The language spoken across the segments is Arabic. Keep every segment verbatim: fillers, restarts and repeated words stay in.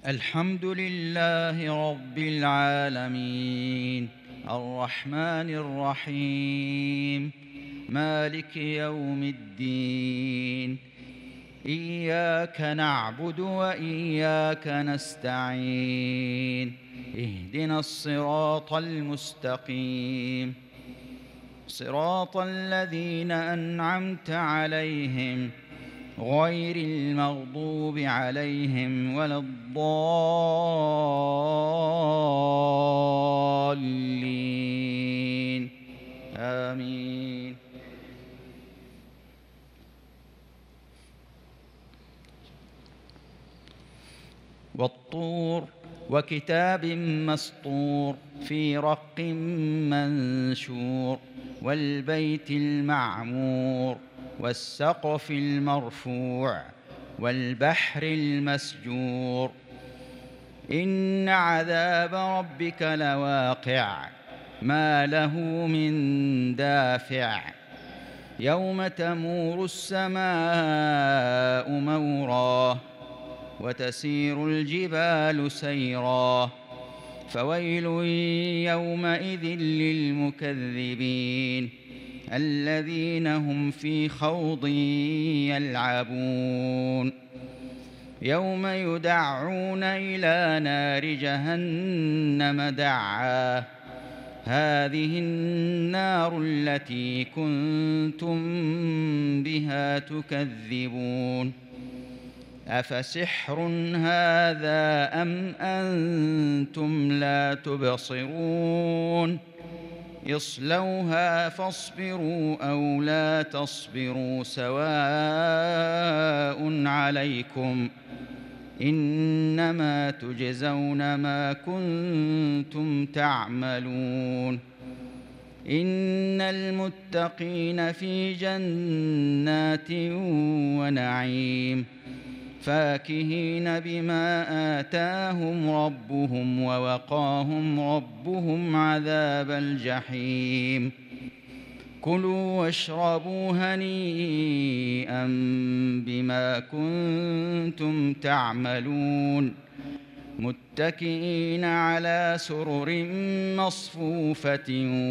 الحمد لله رب العالمين الرحمن الرحيم مالك يوم الدين. إياك نعبد وإياك نستعين. اهدنا الصراط المستقيم، صراط الذين أنعمت عليهم غير المغضوب عليهم ولا الضالين. آمين. والطور وكتاب مسطور في رق منشور والبيت المعمور والسقف المرفوع والبحر المسجور. إن عذاب ربك لواقع ما له من دافع. يوم تمور السماء مورا وتسير الجبال سيرا فويل يومئذ للمكذبين الذين هم في خوض يلعبون. يوم يدعون إلى نار جهنم دعا هذه النار التي كنتم بها تكذبون. أفسحر هذا أم أنتم لا تبصرون. اصلوها فاصبروا أو لا تصبروا سواء عليكم إنما تجزون ما كنتم تعملون. إن المتقين في جنات ونعيم فاكهين بما آتاهم ربهم ووقاهم ربهم عذاب الجحيم. كلوا واشربوا هنيئا بما كنتم تعملون متكئين على سرر مصفوفة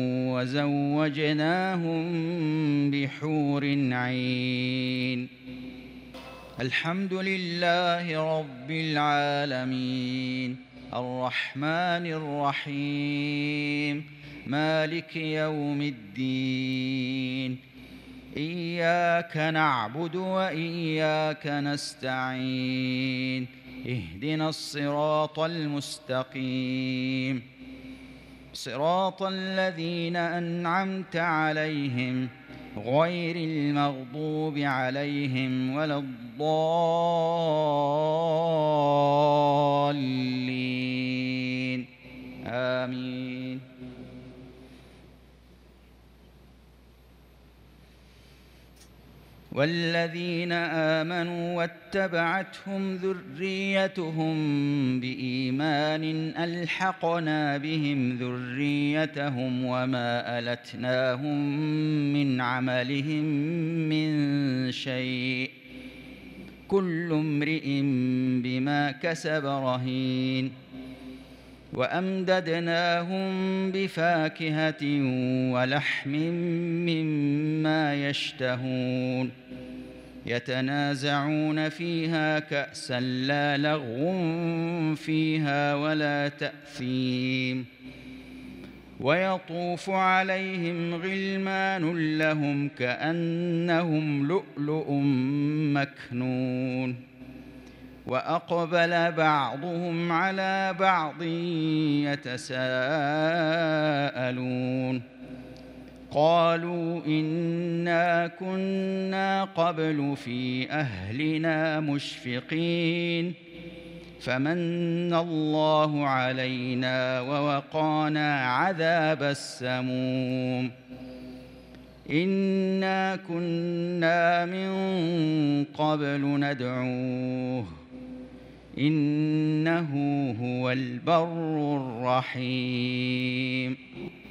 وزوجناهم بحور عين. الحمد لله رب العالمين الرحمن الرحيم مالك يوم الدين. إياك نعبد وإياك نستعين. اهدنا الصراط المستقيم، صراط الذين أنعمت عليهم غير المغضوب عليهم ولا الضالين. آمين. والذين آمنوا واتبعتهم ذريتهم بإيمان ألحقنا بهم ذريتهم وما ألتناهم من عملهم من شيء كل امرئ بما كسب رهين. وأمددناهم بفاكهة ولحم مما يشتهون يتنازعون فيها كأسا لا لغو فيها ولا تأثيم. ويطوف عليهم غلمان لهم كأنهم لؤلؤ مكنون. وأقبل بعضهم على بعض يتساءلون قالوا إنا كنا قبل في أهلنا مشفقين فمن الله علينا ووقانا عذاب السموم. إنا كنا من قبل ندعوه إنه هو البر الرحيم.